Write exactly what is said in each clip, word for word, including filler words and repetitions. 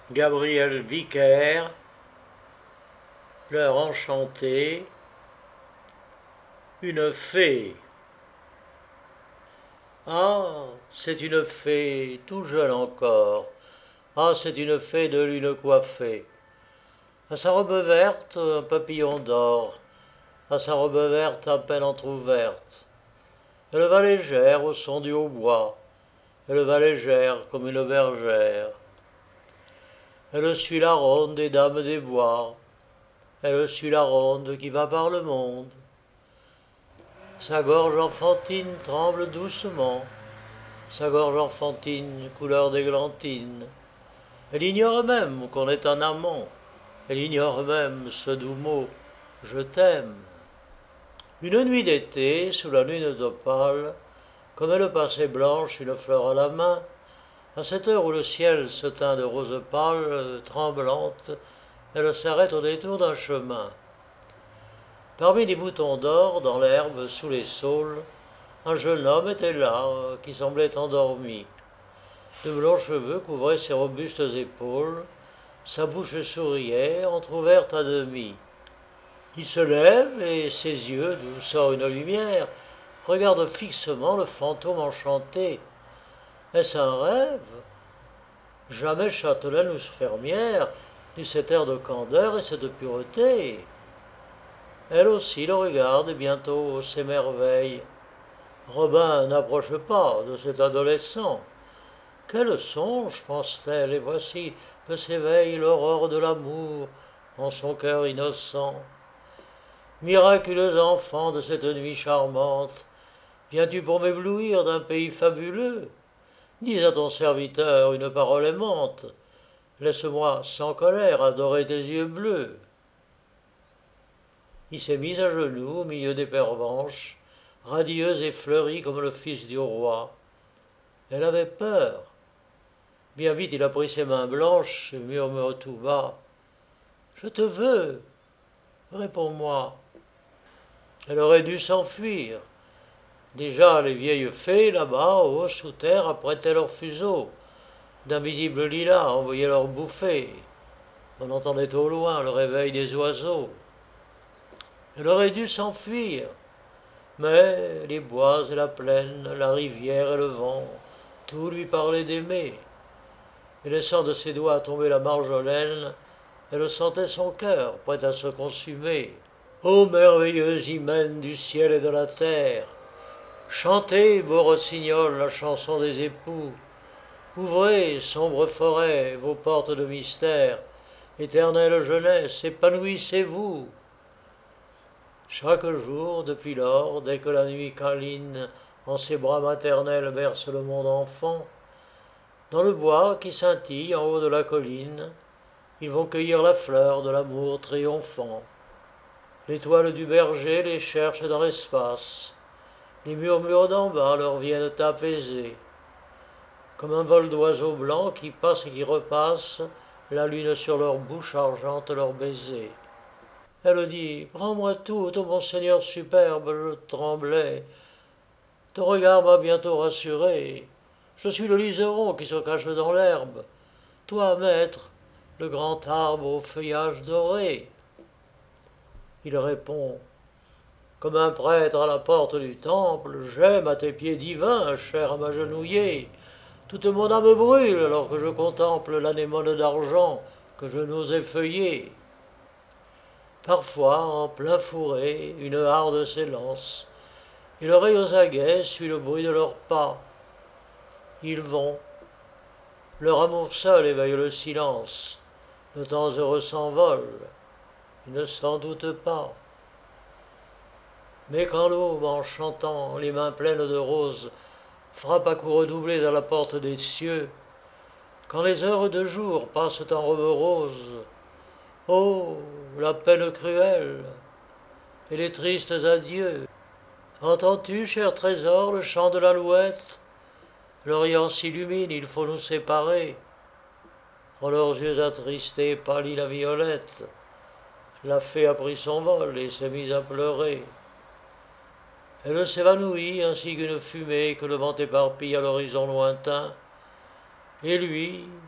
Gabriel Vicaire, L'heure enchantée, une fée. Ah, c'est une fée, tout jeune encore. Ah, c'est une fée de lune coiffée. À sa robe verte, un papillon d'or. À sa robe verte, à peine entr'ouverte. Elle va légère au son du hautbois. Elle va légère comme une bergère. Elle suit la ronde des dames des bois. Elle suit la ronde qui va par le monde. Sa gorge enfantine tremble doucement, sa gorge enfantine couleur d'églantine. Elle ignore même qu'on est un amant, elle ignore même ce doux mot je t'aime. Une nuit d'été, sous la lune d'opale, comme elle passait blanche une fleur à la main, à cette heure où le ciel se teint de rose pâle, tremblante, elle s'arrête au détour d'un chemin. Parmi les boutons d'or, dans l'herbe, sous les saules, un jeune homme était là, qui semblait endormi. De blonds cheveux couvraient ses robustes épaules, sa bouche souriait, entr'ouverte à demi. Il se lève et ses yeux, d'où sort une lumière, regardent fixement le fantôme enchanté. Est-ce un rêve? Jamais châtelaine ou fermière n'eut cet air de candeur et cette pureté. Elle aussi le regarde et bientôt s'émerveille. Robin n'approche pas de cet adolescent. Quel songe, pense-t-elle, et voici que s'éveille l'aurore de l'amour en son cœur innocent. Miraculeux enfant de cette nuit charmante, viens-tu pour m'éblouir d'un pays fabuleux? Dis à ton serviteur une parole aimante, laisse-moi sans colère adorer tes yeux bleus. Il s'est mis à genoux au milieu des pervenches, radieuse et fleurie comme le fils du roi. Elle avait peur. Bien vite il a pris ses mains blanches et murmure tout bas. Je te veux, réponds-moi. Elle aurait dû s'enfuir. Déjà les vieilles fées là-bas, haut sous terre, apprêtaient leurs fuseaux. D'invisibles lilas envoyaient leurs bouffées. On entendait au loin le réveil des oiseaux. Elle aurait dû s'enfuir. Mais les bois et la plaine, la rivière et le vent, tout lui parlait d'aimer. Et laissant de ses doigts tomber la marjolaine, elle sentait son cœur prêt à se consumer. Ô merveilleuse hymen du ciel et de la terre, chantez, beaux rossignols, la chanson des époux. Ouvrez, sombres forêts, vos portes de mystère. Éternelle jeunesse, épanouissez-vous. Chaque jour, depuis lors, dès que la nuit câline en ses bras maternels berce le monde enfant, dans le bois qui scintille en haut de la colline, ils vont cueillir la fleur de l'amour triomphant. L'étoile du berger les cherche dans l'espace, les murmures d'en bas leur viennent apaiser. Comme un vol d'oiseaux blancs qui passe et qui repasse, la lune sur leur bouche argente leurs baisers. Elle dit, prends-moi tout, ô mon Seigneur superbe, je tremblais. Ton regard m'a bientôt rassuré. Je suis le liseron qui se cache dans l'herbe. Toi, maître, le grand arbre au feuillage doré. Il répond, comme un prêtre à la porte du temple, j'aime à tes pieds divins, cher à m'agenouiller. Toute mon âme brûle alors que je contemple l'anémone d'argent que je n'ose effeuiller. Parfois, en plein fourré, une harde s'élance, et l'oreille aux aguets suit le bruit de leurs pas. Ils vont. Leur amour seul éveille le silence. Le temps heureux s'envole. Ils ne s'en doutent pas. Mais quand l'aube, en chantant, les mains pleines de roses, frappe à coups redoublés à la porte des cieux, quand les heures de jour passent en robe rose, oh, la peine cruelle et les tristes adieux. Entends-tu, cher trésor, le chant de l'alouette? L'Orient s'illumine, il faut nous séparer. En leurs yeux attristés pâlit la violette. La fée a pris son vol et s'est mise à pleurer. Elle s'évanouit ainsi qu'une fumée que le vent éparpille à l'horizon lointain. Et lui,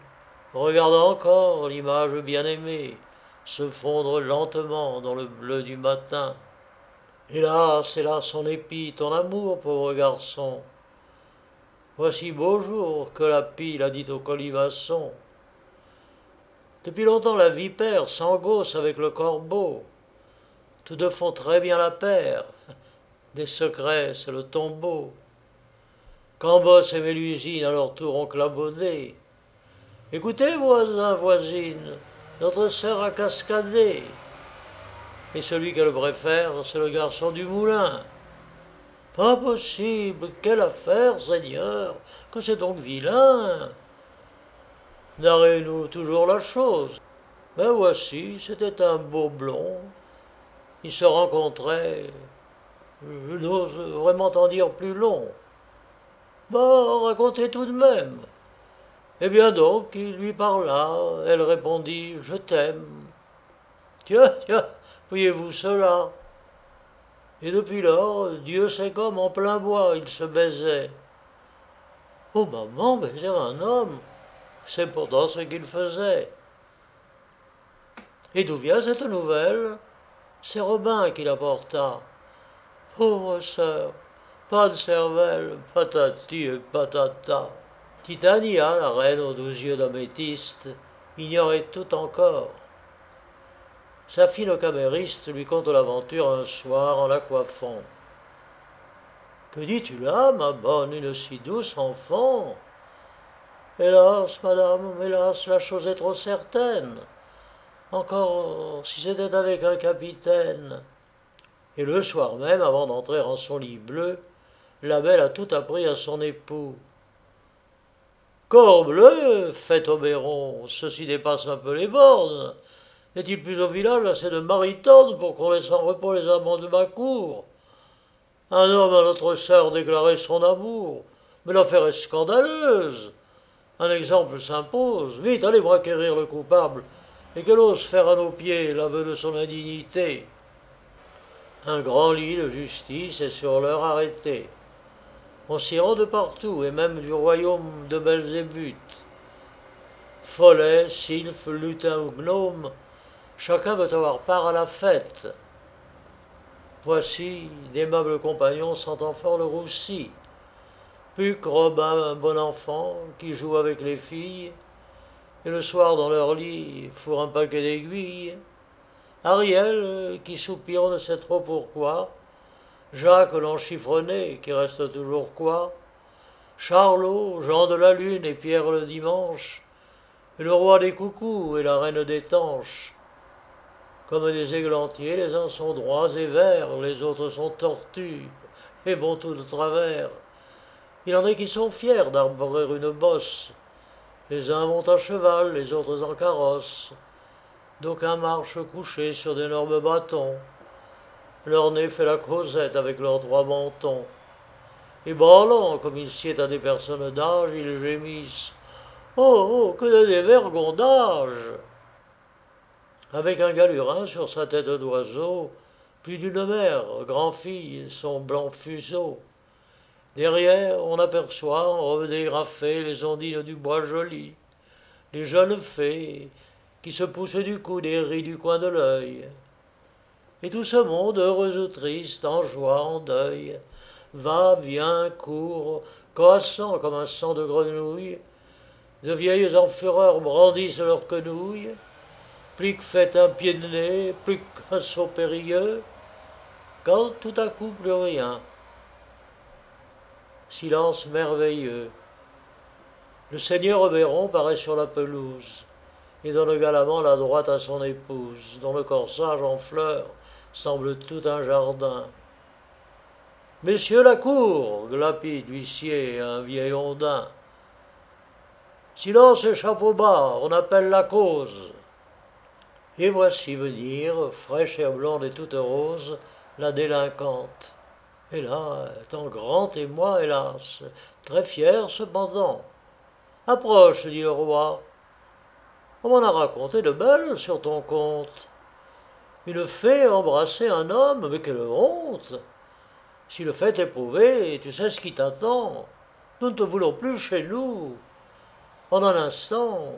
regarde encore l'image bien-aimée se fondre lentement dans le bleu du matin. Hélas, hélas, son épis, ton amour, pauvre garçon. Voici beau jour que la pile a dit au colimaçon. Depuis longtemps la vipère s'engosse avec le corbeau. Tous deux font très bien la paire. Des secrets, c'est le tombeau. Cambos et Mélusine à leur tour ont clabaudé. Écoutez, voisins, voisines, notre sœur a cascadé. Et celui qu'elle préfère, c'est le garçon du moulin. Pas possible, quelle affaire, Seigneur, que c'est donc vilain. Narrez-nous toujours la chose. Ben voici, c'était un beau blond. Ils se rencontraient, je n'ose vraiment en dire plus long. Bah, racontez tout de même. Eh bien donc, il lui parla, elle répondit « Je t'aime ». Tiens, tiens, voyez-vous cela? Et depuis lors, Dieu sait comme en plein bois, ils se baisaient. Oh maman, baiser un homme, c'est pourtant ce qu'il faisait. Et d'où vient cette nouvelle? C'est Robin qui l'apporta. Pauvre sœur, pas de cervelle, patati et patata. Titania, la reine aux douze yeux d'améthyste, ignorait tout encore. Sa fine camériste lui conte l'aventure un soir en la coiffant. Que dis-tu là, ma bonne, une si douce enfant? Hélas, madame, hélas, la chose est trop certaine. Encore si c'était avec un capitaine. Et le soir même, avant d'entrer en son lit bleu, la belle a tout appris à son époux. Corbleu, fait Oberon, ceci dépasse un peu les bornes. N'est-il plus au village assez de maritonnes pour qu'on laisse en repos les amants de ma cour? Un homme à notre sœur déclarer son amour, mais l'affaire est scandaleuse. Un exemple s'impose. Vite, allez-moi acquérir le coupable, et qu'elle ose faire à nos pieds l'aveu de son indignité. Un grand lit de justice est sur l'heure arrêté. On s'y rend de partout, et même du royaume de Belzébuth. Follets, sylphes, lutins ou gnomes, chacun veut avoir part à la fête. Voici d'aimables compagnons sentant fort le roussi. Puck, Robin, un bon enfant, qui joue avec les filles, et le soir dans leur lit fourre un paquet d'aiguilles. Ariel, qui soupire on ne sait trop pourquoi. Jacques l'enchiffronné, qui reste toujours quoi. Charlot, Jean de la Lune et Pierre le Dimanche, et le roi des coucous et la reine des tanches. Comme des églantiers, les uns sont droits et verts, les autres sont tortus et vont tout de travers. Il en est qui sont fiers d'arborer une bosse. Les uns vont à cheval, les autres en carrosse. D'aucuns marchent couchés sur d'énormes bâtons. Leur nez fait la causette avec leurs trois mentons. Et branlant, comme il sied à des personnes d'âge, ils gémissent. Oh, oh, que de dévergondage! Avec un galurin sur sa tête d'oiseau, plus d'une mère, grand-fille, son blanc fuseau. Derrière, on aperçoit, en robe dégrafée, les ondines du bois joli, les jeunes fées, qui se poussent du coude et rient du coin de l'œil. Et tout ce monde, heureux ou triste, en joie, en deuil, va, vient, court, coassant comme un sang de grenouille. De vieilles en fureur brandissent leurs quenouilles. Plique fait un pied de nez, plus qu'un saut périlleux, quand tout à coup plus rien. Silence merveilleux. Le seigneur Oberon paraît sur la pelouse et donne galamment la droite à son épouse, dont le corsage en fleurs semble tout un jardin. Messieurs la cour, glapit d'huissier un vieil ondin. Silence et chapeau bas, on appelle la cause. Et voici venir, fraîche et blonde et toute rose, la délinquante. Et là, est en grand témoin, hélas, très fier cependant. Approche, dit le roi. On m'en a raconté de belles sur ton compte. Une fée embrasser un homme, mais quelle honte! Si le fait est prouvé, tu sais ce qui t'attend. Nous ne te voulons plus chez nous. En un instant,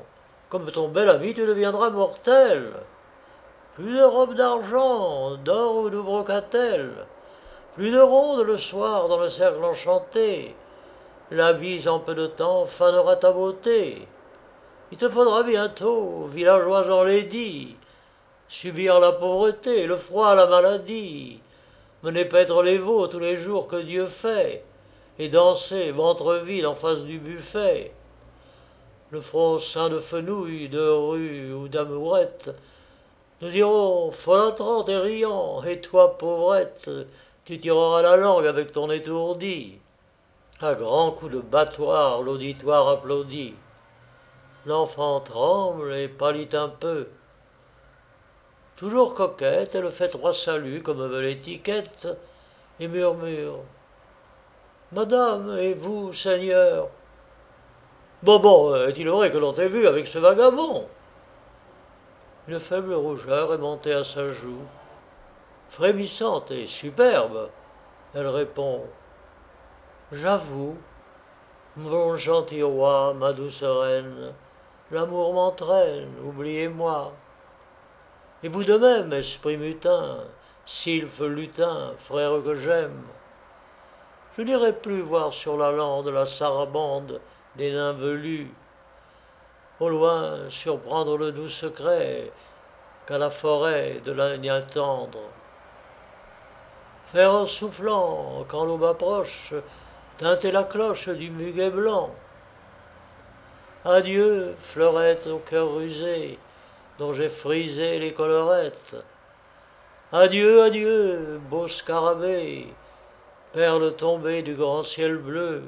comme ton bel ami, tu deviendras mortel. Plus de robes d'argent, d'or ou de brocatelle, plus de rondes le soir dans le cercle enchanté. La bise en peu de temps fanera ta beauté. Il te faudra bientôt, villageoise enlaidie, subir la pauvreté, le froid, la maladie, mener paître les veaux tous les jours que Dieu fait, et danser, ventre vide, en face du buffet. Le front ceint de fenouil, de rue ou d'amourette, nous dirons folâtrant et riant, et toi, pauvrette, tu tireras la langue avec ton étourdi. À grands coups de battoir, l'auditoire applaudit. L'enfant tremble et pâlit un peu. Toujours coquette, elle fait trois saluts comme veut l'étiquette, et murmure. Madame, et vous, Seigneur? Bon, bon, est-il vrai que l'on t'ait vu avec ce vagabond? Une faible rougeur est montée à sa joue. Frémissante et superbe, elle répond. J'avoue, mon gentil roi, ma douce reine, l'amour m'entraîne, oubliez-moi. Et vous de même, esprit mutin, sylphe lutin, frère que j'aime. Je n'irai plus voir sur la lande la sarabande des nains velus. Au loin, surprendre le doux secret qu'à la forêt de l'Indien tendre. Faire en soufflant, quand l'aube approche, teinter la cloche du muguet blanc. Adieu, fleurette au cœur rusé, dont j'ai frisé les collerettes. Adieu, adieu, beau scarabée, perle tombée du grand ciel bleu.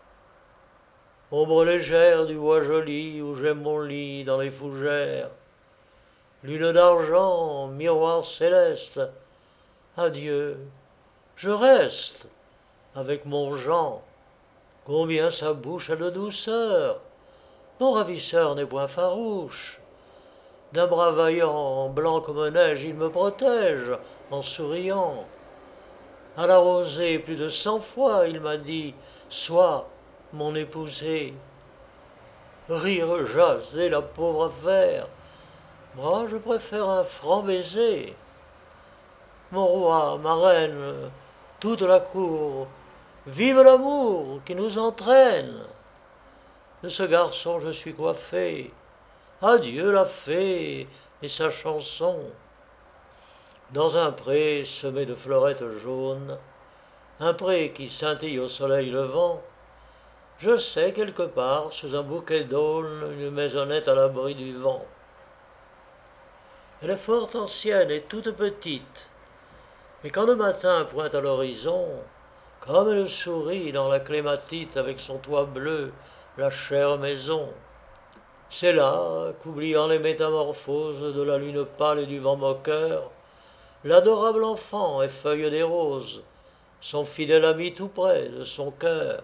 Ombre légère du bois joli où j'aime mon lit dans les fougères. Lune d'argent, miroir céleste, adieu, je reste avec mon Jean. Combien sa bouche a de douceur, mon ravisseur n'est point farouche. D'un bras vaillant, blanc comme neige, il me protège en souriant. À la rosée plus de cent fois, il m'a dit « Sois mon épousée ». Rire, jaser, la pauvre affaire, moi je préfère un franc baiser. Mon roi, ma reine, toute la cour, vive l'amour qui nous entraîne. De ce garçon je suis coiffé, adieu la fée et sa chanson. Dans un pré semé de fleurettes jaunes, un pré qui scintille au soleil levant, je sais quelque part, sous un bouquet d'aulnes, une maisonnette à l'abri du vent. Elle est fort ancienne et toute petite, mais quand le matin pointe à l'horizon, comme elle sourit dans la clématite avec son toit bleu, la chère maison, c'est là qu'oubliant les métamorphoses de la lune pâle et du vent moqueur, l'adorable enfant effeuille des roses, son fidèle ami tout près de son cœur.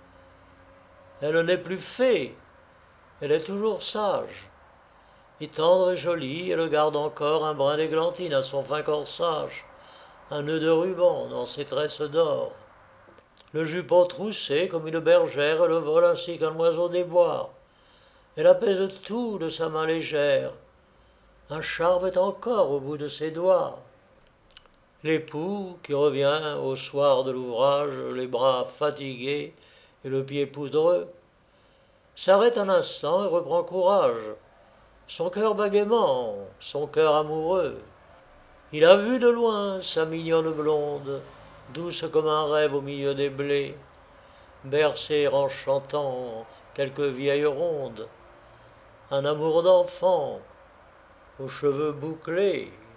Elle n'est plus fée, elle est toujours sage, et tendre et jolie, elle garde encore un brin d'églantine à son fin corsage, un nœud de ruban dans ses tresses d'or. Le jupon troussé comme une bergère, elle vole ainsi qu'un oiseau des bois. Elle apaise tout de sa main légère, un charme est encore au bout de ses doigts. L'époux, qui revient au soir de l'ouvrage, les bras fatigués et le pied poudreux, s'arrête un instant et reprend courage, son cœur bégaiement, son cœur amoureux. Il a vu de loin sa mignonne blonde, douce comme un rêve au milieu des blés, bercer en chantant quelques vieilles rondes, un amour d'enfant, aux cheveux bouclés